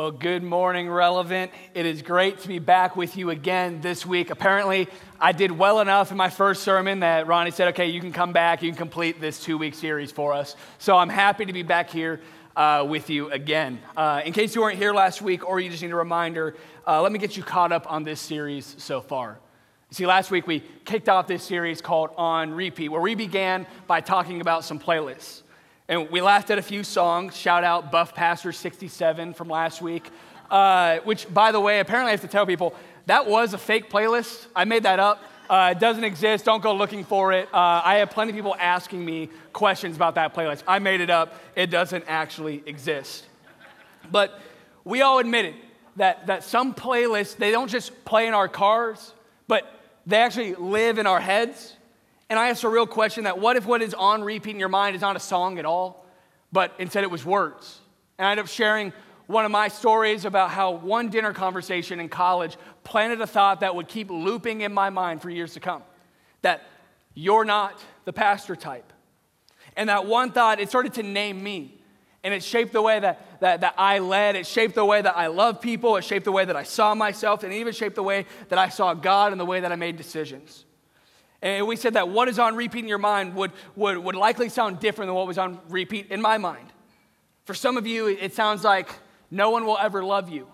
Well, good morning, Relevant. It is great to be back with you again this week. Apparently, I did well enough in my first sermon that Ronnie said, okay, you can come back, you can complete this 2-week series for us. So I'm happy to be back here with you again. In case you weren't here last week or you just need a reminder, let me get you caught up on this series so far. You see, last week we kicked off this series called On Repeat, where we began by talking about some playlists. And we laughed at a few songs. Shout out Buff Pastor 67 from last week, which, by the way, apparently I have to tell people, that was a fake playlist. I made that up. It doesn't exist. Don't go looking for it. I have plenty of people asking me questions about that playlist. I made it up. It doesn't actually exist. But we all admitted that some playlists, they don't just play in our cars, but they actually live in our heads. And I asked a real question that what if what is on repeat in your mind is not a song at all, but instead it was words? And I ended up sharing one of my stories about how one dinner conversation in college planted a thought that would keep looping in my mind for years to come, that you're not the pastor type. And that one thought, it started to name me. And it shaped the way that I led. It shaped the way that I love people. It shaped the way that I saw myself. And it even shaped the way that I saw God and the way that I made decisions. And we said that what is on repeat in your mind would likely sound different than what was on repeat in my mind. For some of you, it sounds like no one will ever love you,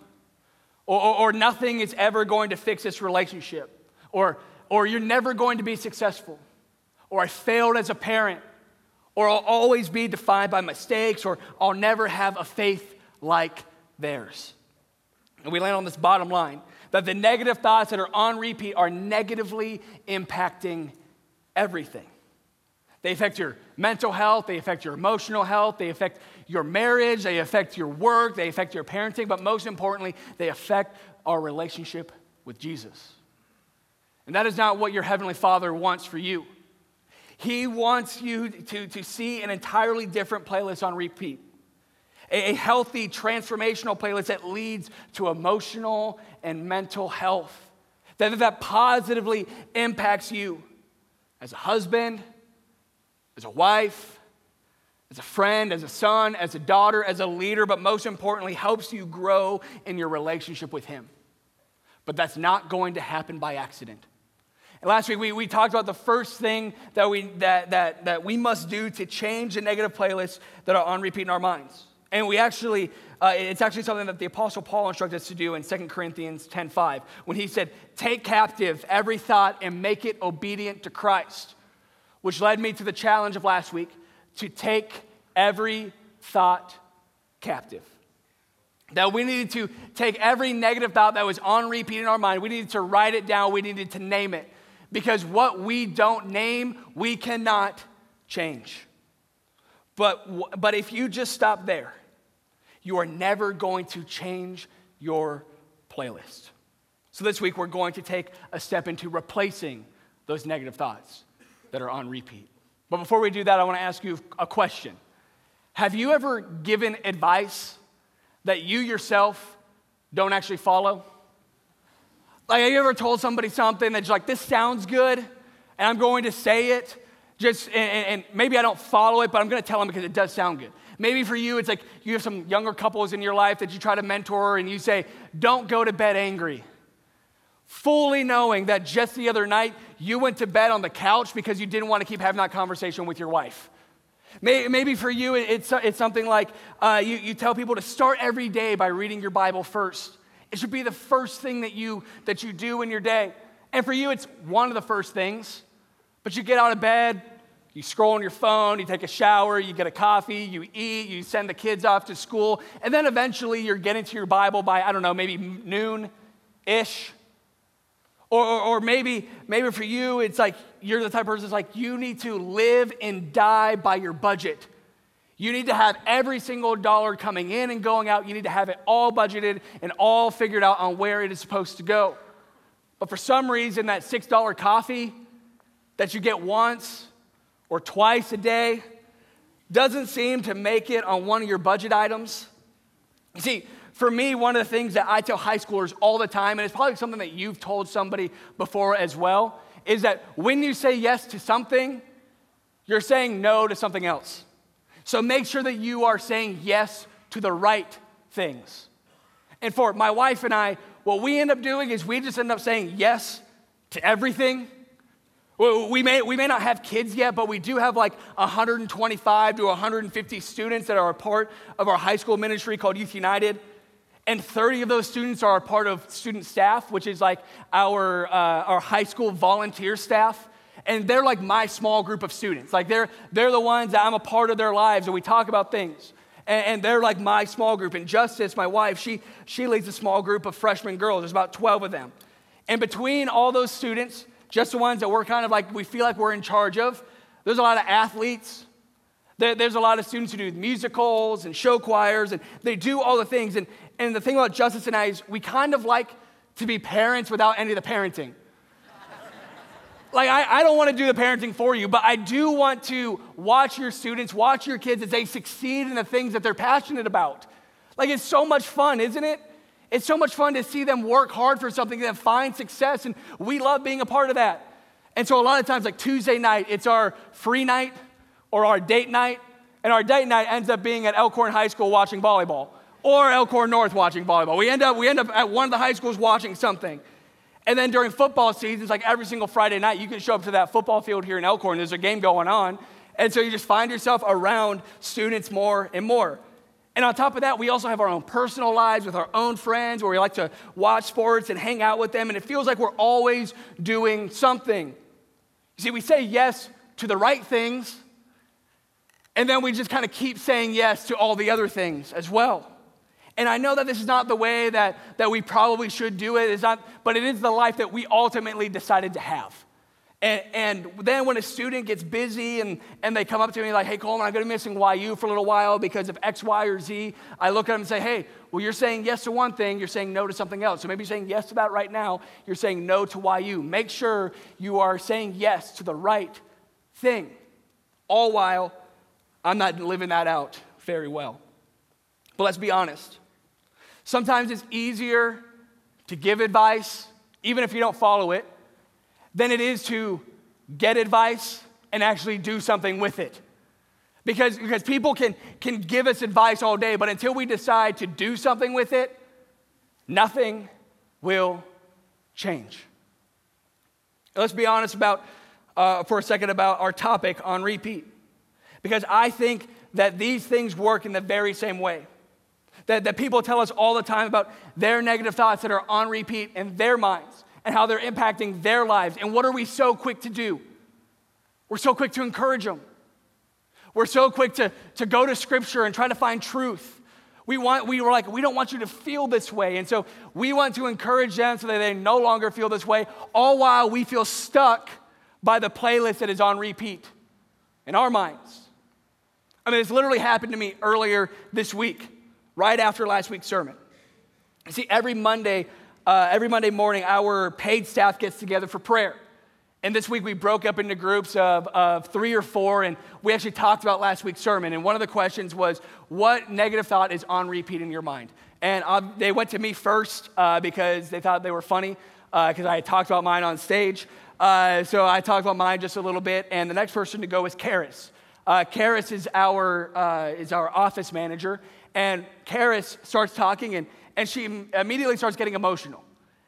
or nothing is ever going to fix this relationship, or you're never going to be successful, or I failed as a parent, or I'll always be defined by mistakes, or I'll never have a faith like theirs. And we land on this bottom line, that the negative thoughts that are on repeat are negatively impacting everything. They affect your mental health, they affect your emotional health, they affect your marriage, they affect your work, they affect your parenting, but most importantly, they affect our relationship with Jesus. And that is not what your Heavenly Father wants for you. He wants you to see an entirely different playlist on repeat. A healthy, transformational playlist that leads to emotional and mental health, that positively impacts you as a husband, as a wife, as a friend, as a son, as a daughter, as a leader, but most importantly, helps you grow in your relationship with Him. But that's not going to happen by accident. And last week, we talked about the first thing that we must do to change the negative playlists that are on repeat in our minds. And we actually, it's actually something that the Apostle Paul instructed us to do in 2 Corinthians 10:5, when he said, take captive every thought and make it obedient to Christ, which led me to the challenge of last week, to take every thought captive. That we needed to take every negative thought that was on repeat in our mind, we needed to write it down, we needed to name it. Because what we don't name, we cannot change. But if you just stop there, you are never going to change your playlist. So this week, we're going to take a step into replacing those negative thoughts that are on repeat. But before we do that, I want to ask you a question. Have you ever given advice that you yourself don't actually follow? Like, have you ever told somebody something that's like, this sounds good, and I'm going to say it, and maybe I don't follow it, but I'm going to tell them because it does sound good. Maybe for you, it's like you have some younger couples in your life that you try to mentor, and you say, don't go to bed angry. Fully knowing that just the other night, you went to bed on the couch because you didn't want to keep having that conversation with your wife. Maybe for you, it's something like you tell people to start every day by reading your Bible first. It should be the first thing that you do in your day. And for you, it's one of the first things. But you get out of bed, you scroll on your phone, you take a shower, you get a coffee, you eat, you send the kids off to school, and then eventually you're getting to your Bible by, I don't know, maybe noon-ish. Or maybe for you, it's like you're the type of person that's like, you need to live and die by your budget. You need to have every single dollar coming in and going out. You need to have it all budgeted and all figured out on where it is supposed to go. But for some reason, that $6 coffee that you get once or twice a day doesn't seem to make it on one of your budget items. You see, for me, one of the things that I tell high schoolers all the time, and it's probably something that you've told somebody before as well, is that when you say yes to something, you're saying no to something else. So make sure that you are saying yes to the right things. And for my wife and I, what we end up doing is we just end up saying yes to everything. We may not have kids yet, but we do have like 125 to 150 students that are a part of our high school ministry called Youth United. And 30 of those students are a part of student staff, which is like our high school volunteer staff. And they're like my small group of students. Like they're the ones that I'm a part of their lives, and we talk about things. And they're like my small group. And Justice, my wife, she leads a small group of freshman girls. There's about 12 of them. And between all those students, just the ones that we're kind of like, we feel like we're in charge of, there's a lot of athletes. There's a lot of students who do musicals and show choirs, and they do all the things. And the thing about Justice and I is we kind of like to be parents without any of the parenting. Like, I don't want to do the parenting for you, but I do want to watch your students, watch your kids as they succeed in the things that they're passionate about. Like, it's so much fun, isn't it? It's so much fun to see them work hard for something and find success, and we love being a part of that. And so a lot of times, like Tuesday night, it's our free night or our date night, and our date night ends up being at Elkhorn High School watching volleyball, or Elkhorn North watching volleyball. We end up at one of the high schools watching something. And then during football seasons, like every single Friday night, you can show up to that football field here in Elkhorn. There's a game going on. And so you just find yourself around students more and more. And on top of that, we also have our own personal lives with our own friends where we like to watch sports and hang out with them. And it feels like we're always doing something. You see, we say yes to the right things, and then we just kind of keep saying yes to all the other things as well. And I know that this is not the way that we probably should do it. It's not, but it is the life that we ultimately decided to have. And then when a student gets busy and they come up to me like, hey, Coleman, I'm going to be missing YU for a little while because of X, Y, or Z, I look at them and say, hey, well, you're saying yes to one thing, you're saying no to something else. So maybe you're saying yes to that right now, you're saying no to YU. Make sure you are saying yes to the right thing, all while I'm not living that out very well. But let's be honest. Sometimes it's easier to give advice, even if you don't follow it, than it is to get advice and actually do something with it. Because people can give us advice all day, but until we decide to do something with it, nothing will change. Let's be honest for a second about our topic on repeat. Because I think that these things work in the very same way. That people tell us all the time about their negative thoughts that are on repeat in their minds and how they're impacting their lives. And what are we so quick to do? We're so quick to encourage them. We're so quick to go to Scripture and try to find truth. We were like, we don't want you to feel this way. And so we want to encourage them so that they no longer feel this way, all while we feel stuck by the playlist that is on repeat in our minds. I mean, it's literally happened to me earlier this week. Right after last week's sermon. You see, every Monday morning, our paid staff gets together for prayer. And this week we broke up into groups of 3 or 4, and we actually talked about last week's sermon. And one of the questions was, what negative thought is on repeat in your mind? And they went to me first because they thought they were funny, because I had talked about mine on stage. So I talked about mine just a little bit, and the next person to go was Karis. Karis is our office manager. And Karis starts talking, and she immediately starts getting emotional.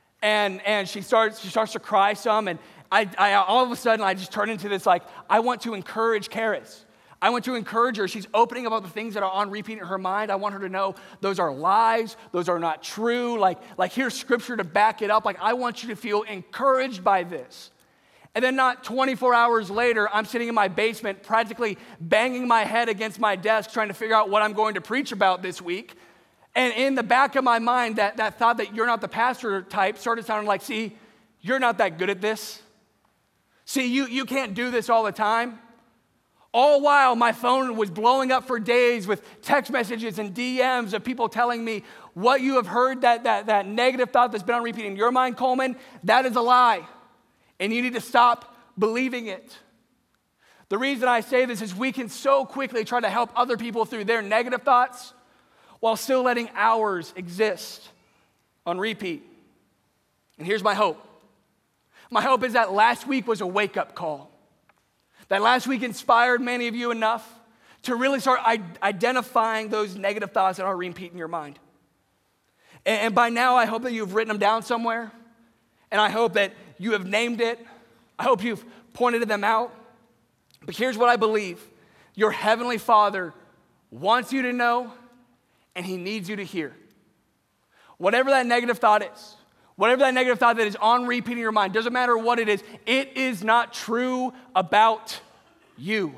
And she starts to cry some, and I all of a sudden, I just turn into this, like, I want to encourage Karis. I want to encourage her. She's opening about the things that are on repeat in her mind. I want her to know those are lies. Those are not true. Like here's Scripture to back it up. Like, I want you to feel encouraged by this. And then not 24 hours later, I'm sitting in my basement practically banging my head against my desk trying to figure out what I'm going to preach about this week. And in the back of my mind, that thought that you're not the pastor type started sounding like, see, you're not that good at this. See, you can't do this all the time. All while my phone was blowing up for days with text messages and DMs of people telling me, what you have heard, that negative thought that's been on repeat in your mind, Coleman, that is a lie. And you need to stop believing it. The reason I say this is we can so quickly try to help other people through their negative thoughts while still letting ours exist on repeat. And here's my hope. My hope is that last week was a wake-up call. That last week inspired many of you enough to really start identifying those negative thoughts that are repeating in your mind. And by now, I hope that you've written them down somewhere. And I hope that you have named it. I hope you've pointed them out. But here's what I believe. Your Heavenly Father wants you to know, and He needs you to hear. Whatever that negative thought is, whatever that negative thought that is on repeat in your mind, doesn't matter what it is not true about you.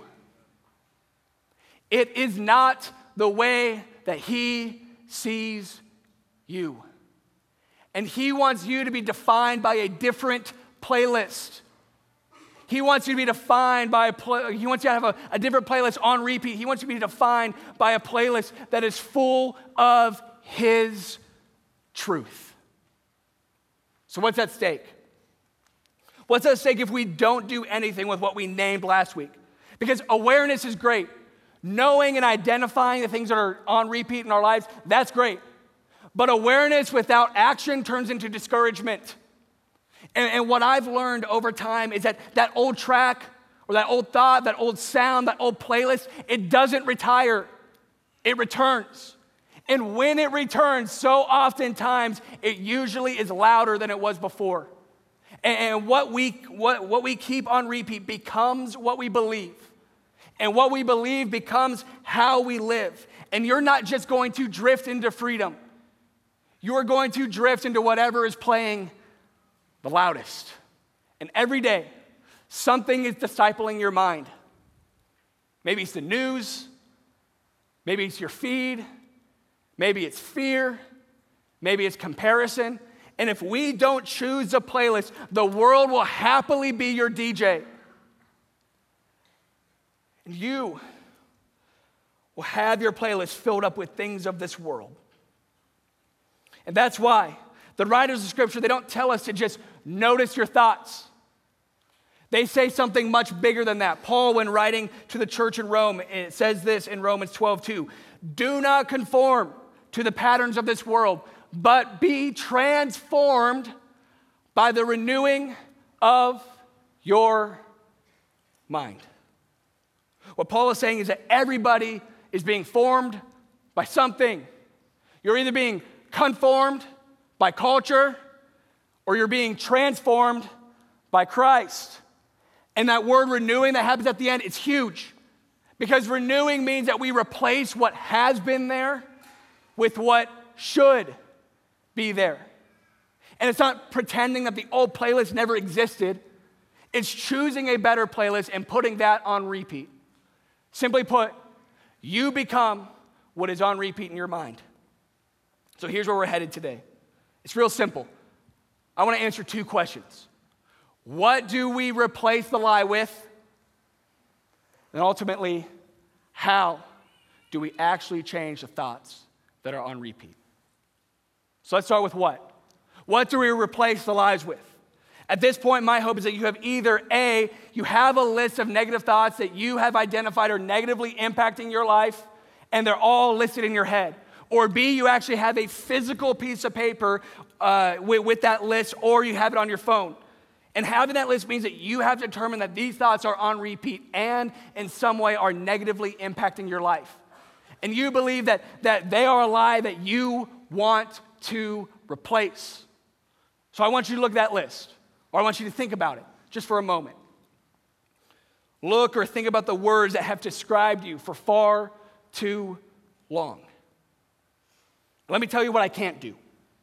It is not the way that He sees you. And He wants you to be defined by a different playlist. He wants you to be defined by He wants you to have a different playlist on repeat. He wants you to be defined by a playlist that is full of His truth. So what's at stake? What's at stake if we don't do anything with what we named last week? Because awareness is great. Knowing and identifying the things that are on repeat in our lives, that's great. But awareness without action turns into discouragement. And what I've learned over time is that that old track or that old thought, that old sound, that old playlist, it doesn't retire. It returns. And when it returns, so oftentimes, it usually is louder than it was before. And what we keep on repeat becomes what we believe. And what we believe becomes how we live. And you're not just going to drift into freedom. You are going to drift into whatever is playing the loudest. And every day, something is discipling your mind. Maybe it's the news. Maybe it's your feed. Maybe it's fear. Maybe it's comparison. And if we don't choose a playlist, the world will happily be your DJ. And you will have your playlist filled up with things of this world. And that's why the writers of Scripture, they don't tell us to just notice your thoughts. They say something much bigger than that. Paul, when writing to the church in Rome, it says this in Romans 12:2. Do not conform to the patterns of this world, but be transformed by the renewing of your mind. What Paul is saying is that everybody is being formed by something. You're either being conformed by culture or you're being transformed by Christ. And that word renewing that happens at the end, it's huge. Because renewing means that we replace what has been there with what should be there. And it's not pretending that the old playlist never existed. It's choosing a better playlist and putting that on repeat. Simply put, you become what is on repeat in your mind. So here's where we're headed today. It's real simple. I want to answer two questions. What do we replace the lie with? And ultimately, how do we actually change the thoughts that are on repeat? So let's start with what? What do we replace the lies with? At this point, my hope is that you have either A, you have a list of negative thoughts that you have identified are negatively impacting your life, and they're all listed in your head. Or B, you actually have a physical piece of paper with that list, or you have it on your phone. And having that list means that you have to determine that these thoughts are on repeat and in some way are negatively impacting your life. And you believe that they are a lie that you want to replace. So I want you to look at that list, or I want you to think about it just for a moment. Look or think about the words that have described you for far too long. Let me tell you what I can't do.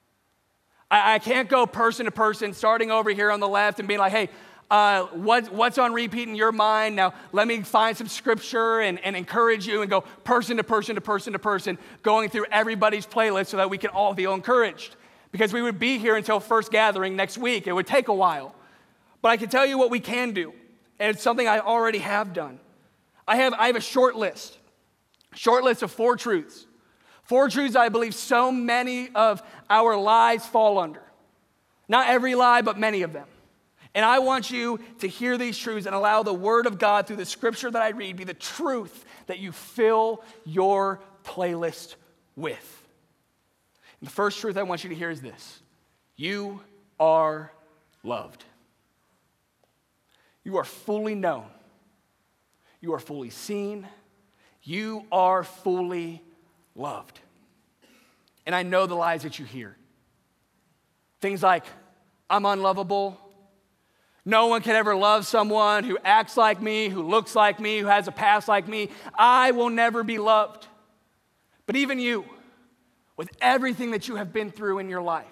I can't go person to person, starting over here on the left and being like, hey, what's on repeat in your mind? Now, let me find some scripture and encourage you and go person to person to person to person, going through everybody's playlist so that we can all feel encouraged. Because we would be here until first gathering next week. It would take a while. But I can tell you what we can do, and it's something I already have done. I have a short list of 4 truths. 4 truths I believe so many of our lies fall under. Not every lie, but many of them. And I want you to hear these truths and allow the Word of God through the scripture that I read be the truth that you fill your playlist with. And the first truth I want you to hear is this: you are loved. You are fully known. You are fully seen. You are fully loved. And I know the lies that you hear. Things like, I'm unlovable. No one can ever love someone who acts like me, who looks like me, who has a past like me. I will never be loved. But even you, with everything that you have been through in your life,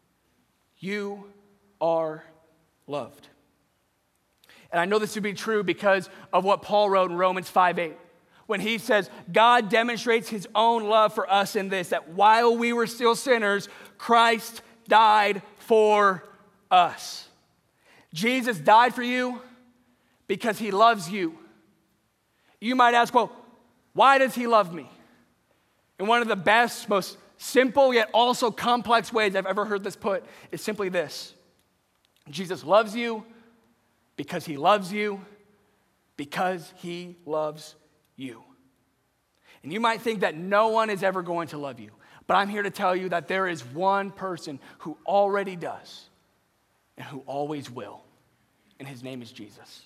you are loved. And I know this to be true because of what Paul wrote in Romans 5:8. When he says, God demonstrates his own love for us in this, that while we were still sinners, Christ died for us. Jesus died for you because he loves you. You might ask, well, why does he love me? And one of the best, most simple yet also complex ways I've ever heard this put is simply this. Jesus loves you because he loves you because he loves you. And you might think that no one is ever going to love you, but I'm here to tell you that there is one person who already does and who always will, and his name is Jesus.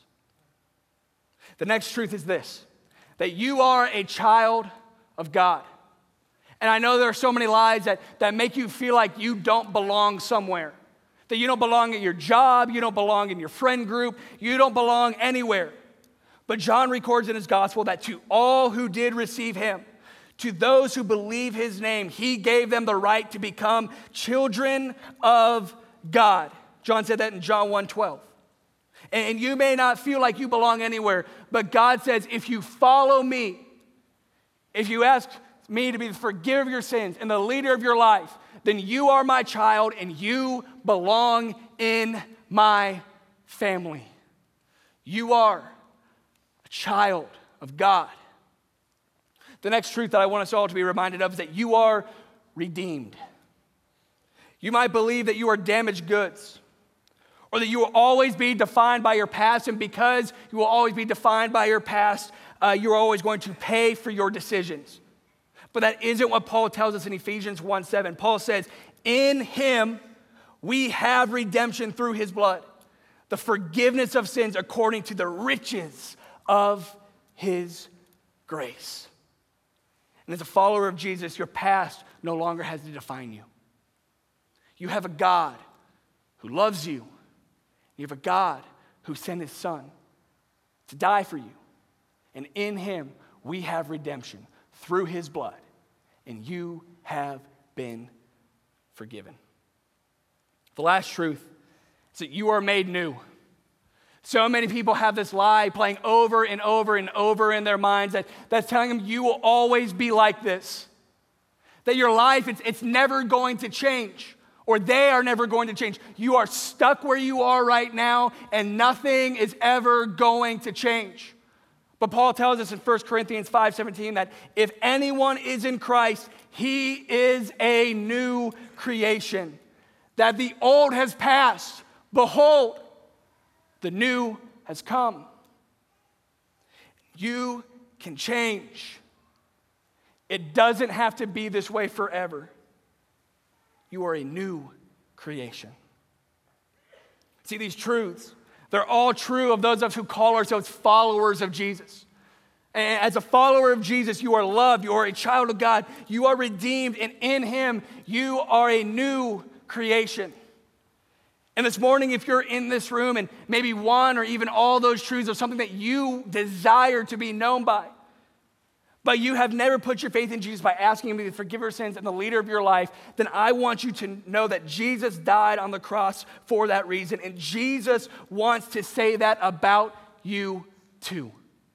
The next truth is this, that you are a child of God. And I know there are so many lies that make you feel like you don't belong somewhere, that you don't belong at your job, you don't belong in your friend group, you don't belong anywhere. But John records in his gospel that to all who did receive him, to those who believe his name, he gave them the right to become children of God. John said that in John 1:12. And you may not feel like you belong anywhere, but God says, if you follow me, if you ask me to be the forgiver of your sins and the leader of your life, then you are my child and you belong in my family. You are a child of God. The next truth that I want us all to be reminded of is that you are redeemed. You might believe that you are damaged goods, or that you will always be defined by your past, and because you will always be defined by your past, you're always going to pay for your decisions. But that isn't what Paul tells us in Ephesians 1:7. Paul says, in him we have redemption through his blood, the forgiveness of sins according to the riches of his grace. And as a follower of Jesus, your past no longer has to define you. You have a God who loves you. You have a God who sent his son to die for you. And in him, we have redemption through his blood. And you have been forgiven. The last truth is that you are made new. So many people have this lie playing over and over and over in their minds that's telling them you will always be like this. That your life, it's never going to change. Or they are never going to change. You are stuck where you are right now, and nothing is ever going to change. But Paul tells us in 1 Corinthians 5:17 that if anyone is in Christ, he is a new creation. That the old has passed. Behold, the new has come. You can change. It doesn't have to be this way forever. You are a new creation. See, these truths, they're all true of those of us who call ourselves followers of Jesus. And as a follower of Jesus, you are loved, you are a child of God, you are redeemed, and in him, you are a new creation. And this morning, if you're in this room and maybe one or even all those truths are something that you desire to be known by, but you have never put your faith in Jesus by asking him to be the forgiver of sins and the leader of your life, then I want you to know that Jesus died on the cross for that reason, and Jesus wants to say that about you too.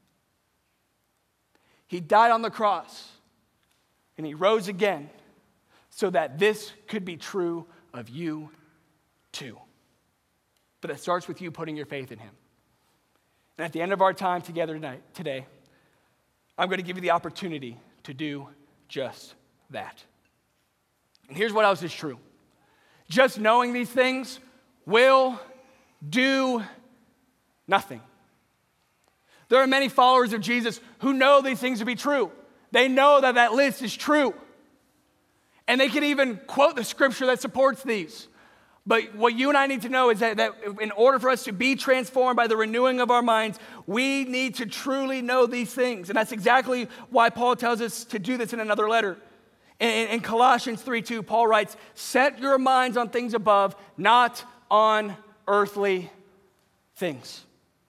He died on the cross, and he rose again so that this could be true of you too. But it starts with you putting your faith in him. And at the end of our time together today, I'm going to give you the opportunity to do just that. And here's what else is true. Just knowing these things will do nothing. There are many followers of Jesus who know these things to be true. They know that that list is true. And they can even quote the scripture that supports these. But what you and I need to know is that in order for us to be transformed by the renewing of our minds, we need to truly know these things. And that's exactly why Paul tells us to do this in another letter. In Colossians 3:2, Paul writes, set your minds on things above, not on earthly things.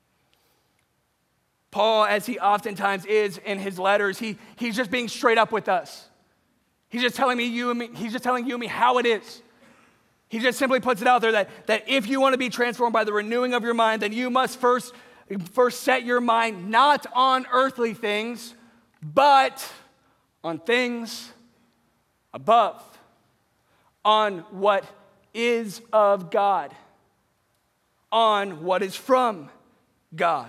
Paul, as he oftentimes is in his letters, he's just being straight up with us. He's just telling you and me how it is. He just simply puts it out there that if you want to be transformed by the renewing of your mind, then you must first set your mind not on earthly things, but on things above, on what is of God, on what is from God,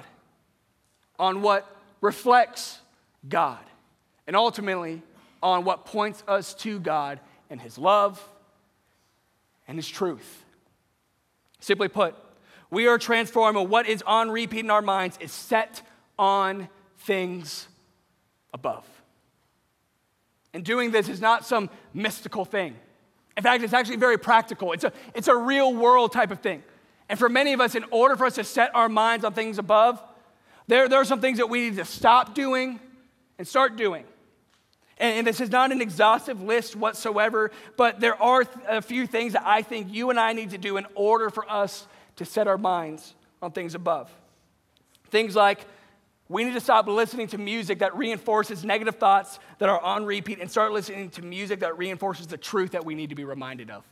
on what reflects God, and ultimately on what points us to God and His love and His truth. Simply put, we are transformed, and what is on repeat in our minds is set on things above. And doing this is not some mystical thing. In fact, it's actually very practical. It's a real world type of thing. And for many of us, in order for us to set our minds on things above, there are some things that we need to stop doing and start doing. And this is not an exhaustive list whatsoever, but there are a few things that I think you and I need to do in order for us to set our minds on things above. Things like we need to stop listening to music that reinforces negative thoughts that are on repeat and start listening to music that reinforces the truth that we need to be reminded of.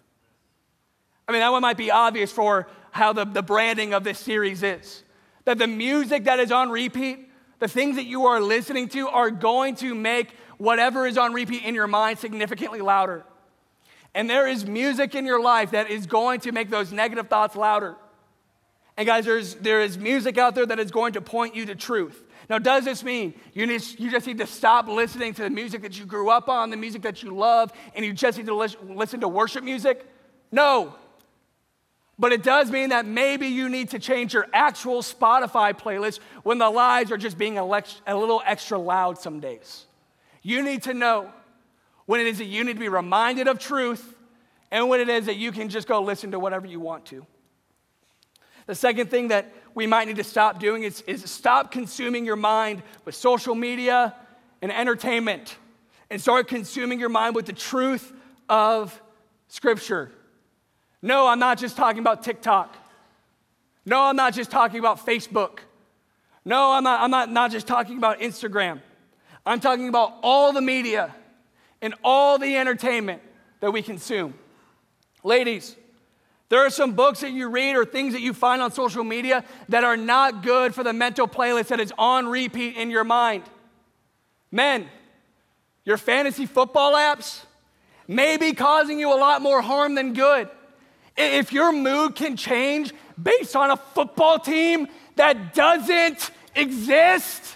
I mean, that one might be obvious for how the branding of this series is. That the music that is on repeat, the things that you are listening to are going to make whatever is on repeat in your mind significantly louder. And there is music in your life that is going to make those negative thoughts louder. And guys, there is music out there that is going to point you to truth. Now, does this mean you just need to stop listening to the music that you grew up on, the music that you love, and you just need to listen to worship music? No. But it does mean that maybe you need to change your actual Spotify playlist when the lies are just being a little extra loud some days. You need to know when it is that you need to be reminded of truth and when it is that you can just go listen to whatever you want to. The second thing that we might need to stop doing is stop consuming your mind with social media and entertainment and start consuming your mind with the truth of Scripture. No, I'm not just talking about TikTok. No, I'm not just talking about Facebook. No, I'm not just talking about Instagram. I'm talking about all the media and all the entertainment that we consume. Ladies, there are some books that you read or things that you find on social media that are not good for the mental playlist that is on repeat in your mind. Men, your fantasy football apps may be causing you a lot more harm than good. If your mood can change based on a football team that doesn't exist,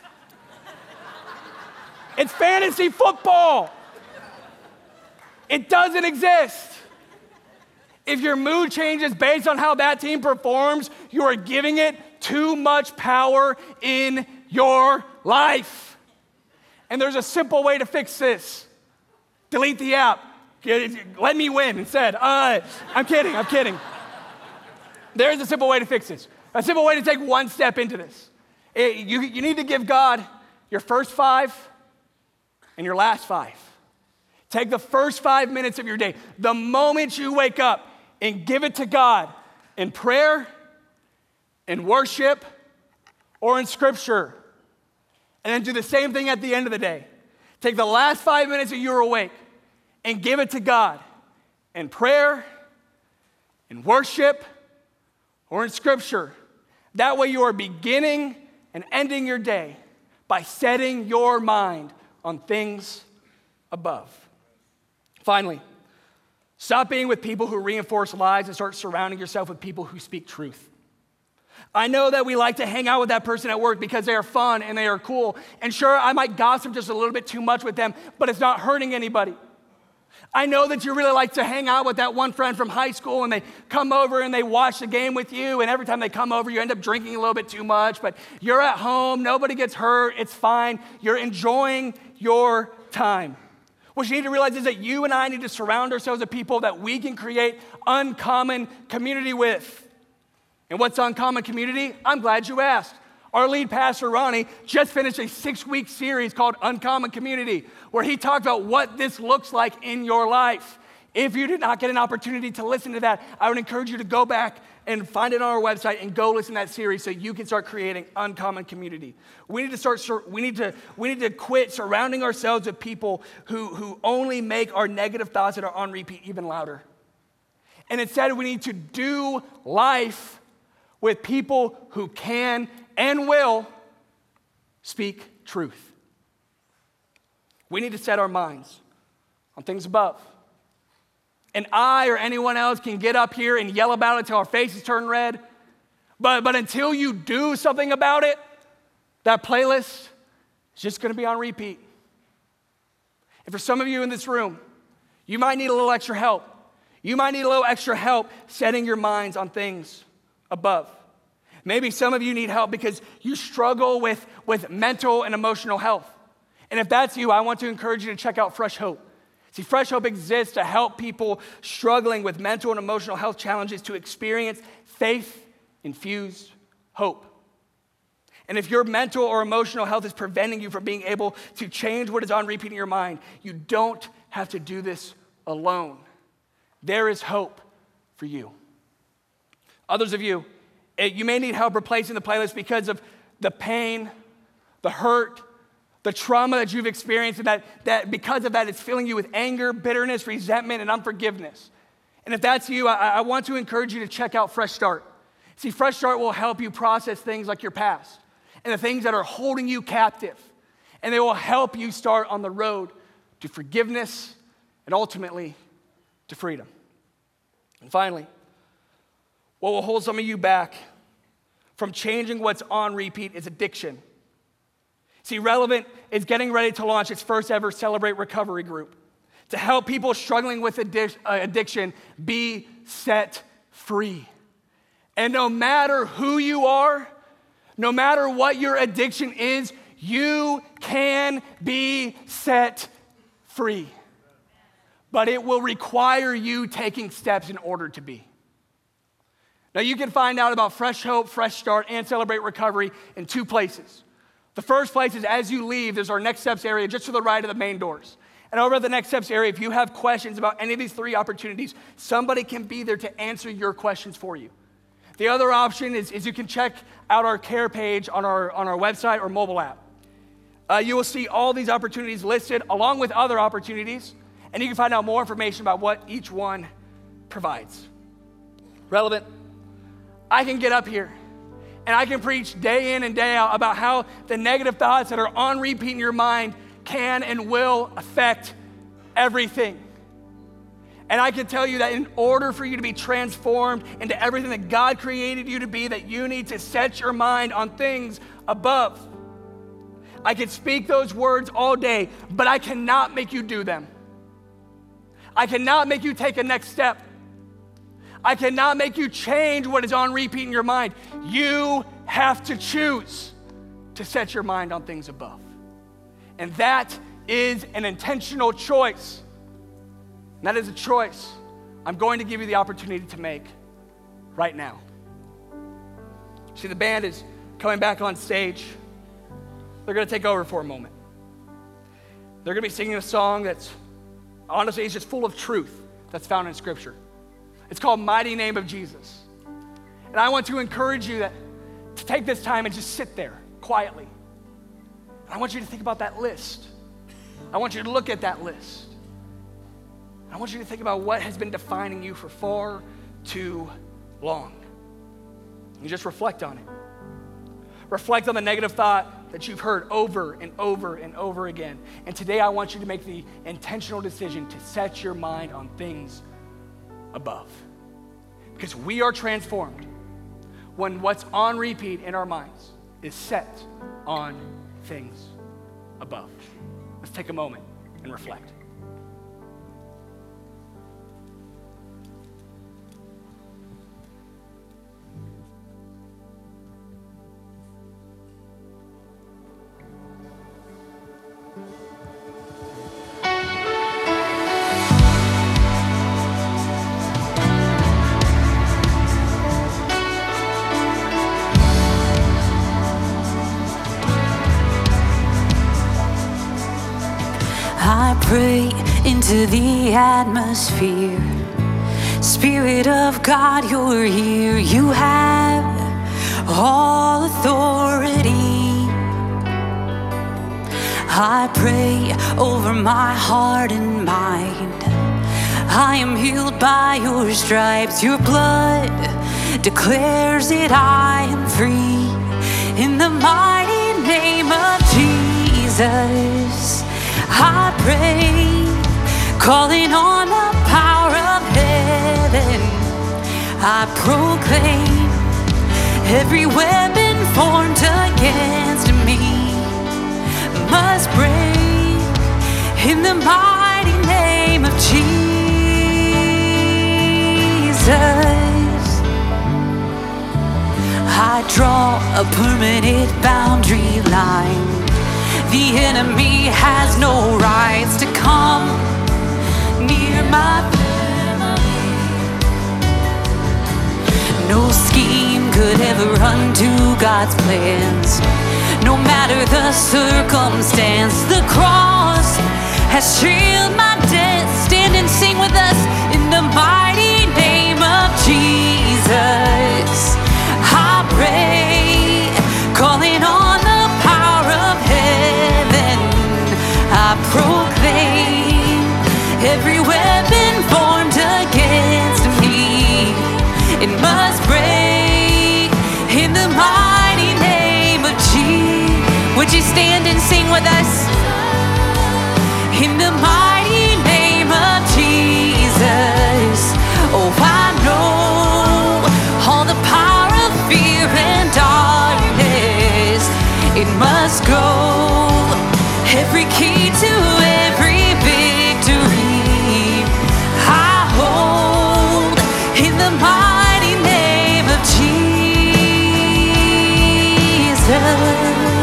it's fantasy football. It doesn't exist. If your mood changes based on how that team performs, you are giving it too much power in your life. And there's a simple way to fix this. Delete the app. Let me win instead. I'm kidding. There's a simple way to fix this. A simple way to take one step into this. You need to give God your first 5 and your last 5. Take the first 5 minutes of your day, the moment you wake up, and give it to God in prayer, in worship, or in Scripture. And then do the same thing at the end of the day. Take the last 5 minutes that you're awake and give it to God in prayer, in worship, or in Scripture. That way you are beginning and ending your day by setting your mind on things above. Finally, stop being with people who reinforce lies and start surrounding yourself with people who speak truth. I know that we like to hang out with that person at work because they are fun and they are cool. And sure, I might gossip just a little bit too much with them, but it's not hurting anybody. I know that you really like to hang out with that one friend from high school and they come over and they watch the game with you, and every time they come over, you end up drinking a little bit too much, but you're at home, nobody gets hurt, it's fine, you're enjoying your time. What you need to realize is that you and I need to surround ourselves with people that we can create uncommon community with. And what's uncommon community? I'm glad you asked. Our lead pastor, Ronnie, just finished a 6-week series called Uncommon Community, where he talked about what this looks like in your life. If you did not get an opportunity to listen to that, I would encourage you to go back and find it on our website and go listen to that series so you can start creating uncommon community. We need to quit surrounding ourselves with people who only make our negative thoughts that are on repeat even louder. And instead, we need to do life with people who can and will speak truth. We need to set our minds on things above. And I or anyone else can get up here and yell about it until our faces turn red. But until you do something about it, that playlist is just going to be on repeat. And for some of you in this room, you might need a little extra help. You might need a little extra help setting your minds on things above. Maybe some of you need help because you struggle with mental and emotional health. And if that's you, I want to encourage you to check out Fresh Hope. See, Fresh Hope exists to help people struggling with mental and emotional health challenges to experience faith-infused hope. And if your mental or emotional health is preventing you from being able to change what is on repeat in your mind, you don't have to do this alone. There is hope for you. Others of you, you may need help replacing the playlist because of the pain, the hurt, the trauma that you've experienced, and that because of that, it's filling you with anger, bitterness, resentment, and unforgiveness. And if that's you, I want to encourage you to check out Fresh Start. See, Fresh Start will help you process things like your past and the things that are holding you captive. And they will help you start on the road to forgiveness and ultimately to freedom. And finally, what will hold some of you back from changing what's on repeat is addiction. See, Relevant is getting ready to launch its first ever Celebrate Recovery group to help people struggling with addiction be set free. And no matter who you are, no matter what your addiction is, you can be set free. But it will require you taking steps in order to be. Now, you can find out about Fresh Hope, Fresh Start, and Celebrate Recovery in 2 places. The first place is as you leave, there's our Next Steps area just to the right of the main doors. And over at the Next Steps area, if you have questions about any of these 3 opportunities, somebody can be there to answer your questions for you. The other option is you can check out our care page on our website or mobile app. You will see all these opportunities listed along with other opportunities, and you can find out more information about what each one provides. Relevant, I can get up here and I can preach day in and day out about how the negative thoughts that are on repeat in your mind can and will affect everything. And I can tell you that in order for you to be transformed into everything that God created you to be, that you need to set your mind on things above. I can speak those words all day, but I cannot make you do them. I cannot make you take a next step. I cannot make you change what is on repeat in your mind. You have to choose to set your mind on things above. And that is an intentional choice. And that is a choice I'm going to give you the opportunity to make right now. See, the band is coming back on stage. They're going to take over for a moment. They're going to be singing a song that's, honestly, it's just full of truth that's found in Scripture. It's called Mighty Name of Jesus. And I want to encourage you to take this time and just sit there quietly. I want you to think about that list. I want you to look at that list. I want you to think about what has been defining you for far too long. You just reflect on it. Reflect on the negative thought that you've heard over and over and over again. And today I want you to make the intentional decision to set your mind on things above. Because we are transformed when what's on repeat in our minds is set on things above. Let's take a moment and reflect. I pray into the atmosphere. Spirit of God, you're here. You have all authority. I pray over my heart and mind. I am healed by your stripes. Your blood declares that I am free. In the mighty name of Jesus, I pray, calling on the power of heaven. I proclaim every weapon formed against me must break in the mighty name of Jesus. I draw a permanent boundary line. The enemy has no rights to come near my family. No scheme could ever undo God's plans. No matter the circumstance, the cross has sealed my death. Stand and sing with us in the mighty name of Jesus. I pray, calling on the power of heaven. I proclaim every weapon formed against me, it must break in the mighty name of Jesus. Would you stand and sing with us? In the mighty name of Jesus. Oh, I know all the power of fear and darkness, it must go. Every key to every victory I hold in the mighty name of Jesus.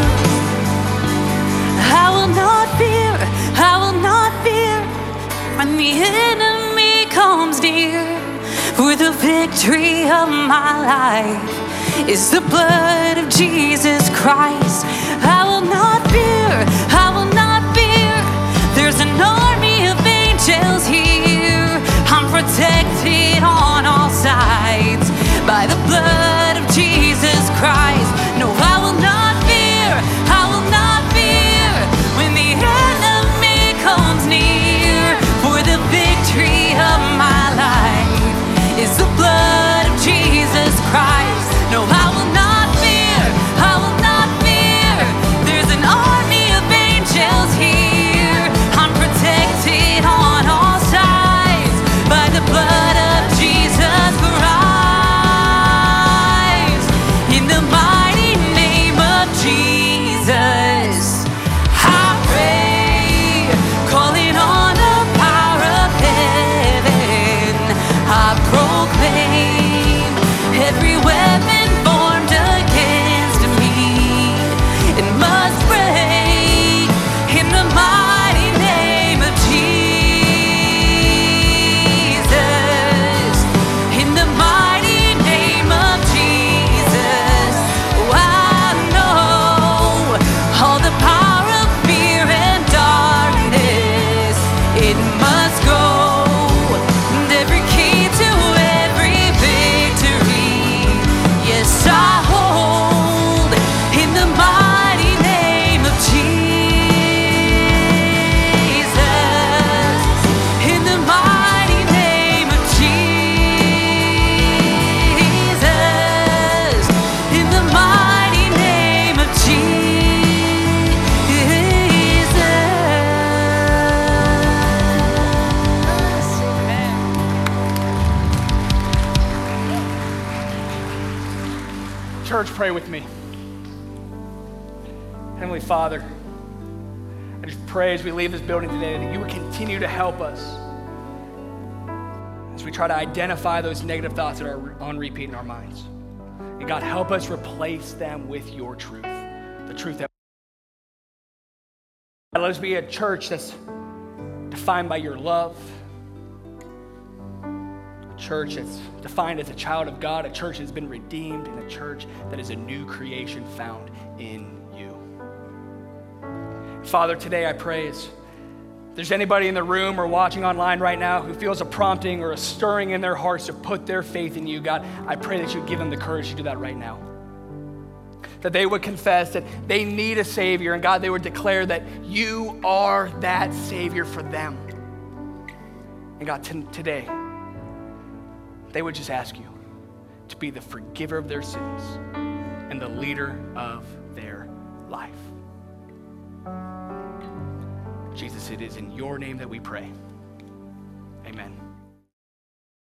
When the enemy comes near, for the victory of my life is the blood of Jesus Christ. I will not fear, I will not fear. There's an army of angels here. I'm protected on all sides by the blood of Jesus Christ. No, I will not fear, I will not fear when the enemy comes near. For the victory of my life is the blood of Jesus Christ. No, I will not fear, I will not fear. There's an army of angels here. I'm protected on all sides by the blood of Jesus Christ. In the mighty name of Jesus, I pray, calling on the power of heaven. I proclaim every weapon formed against me, it must break in the mighty name of Jesus. In the mighty name of Jesus. Oh, I know all the power of fear and darkness, it must go. And every key to every victory, yes, I hold in the mighty name of Jesus. In the mighty name of Jesus. In the mighty name of Jesus. Amen. Church, pray with me. Heavenly Father, I just pray as we leave this building today that you would continue to help us as we try to identify those negative thoughts that are on repeat in our minds. And God, help us replace them with your truth, the truth that. God, let us be a church that's defined by your love, a church that's defined as a child of God, a church that's been redeemed, and a church that is a new creation found in you. Father, today I pray as If there's anybody in the room or watching online right now who feels a prompting or a stirring in their hearts to put their faith in you, God, I pray that you give them the courage to do that right now. That they would confess that they need a Savior, and God, they would declare that you are that Savior for them. And God, today, they would just ask you to be the forgiver of their sins and the leader of their life. Jesus, it is in your name that we pray. Amen.